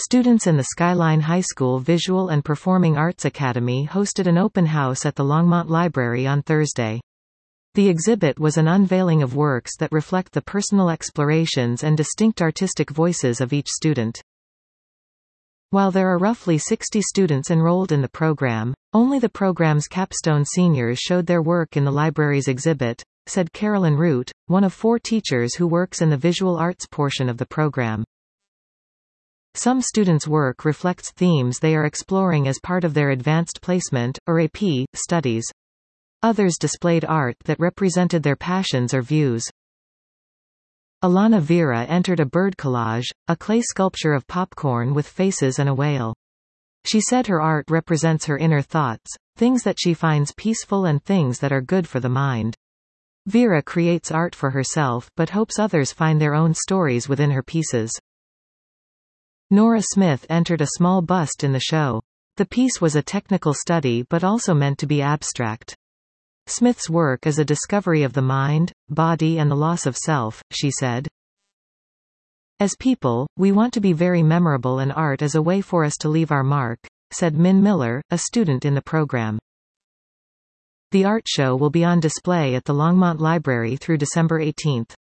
Students in the Skyline High School Visual and Performing Arts Academy hosted an open house at the Longmont Library on Thursday. The exhibit was an unveiling of works that reflect the personal explorations and distinct artistic voices of each student. While there are roughly 60 students enrolled in the program, only the program's capstone seniors showed their work in the library's exhibit, said Carolyn Root, one of 4 teachers who works in the visual arts portion of the program. Some students' work reflects themes they are exploring as part of their Advanced Placement, or AP, studies. Others displayed art that represented their passions or views. Alana Vera entered a bird collage, a clay sculpture of popcorn with faces and a whale. She said her art represents her inner thoughts, things that she finds peaceful and things that are good for the mind. Vera creates art for herself but hopes others find their own stories within her pieces. Nora Smith entered a small bust in the show. The piece was a technical study but also meant to be abstract. Smith's work is a discovery of the mind, body and the loss of self, she said. As people, we want to be very memorable and art is a way for us to leave our mark, said Min Miller, a student in the program. The art show will be on display at the Longmont Library through December 18.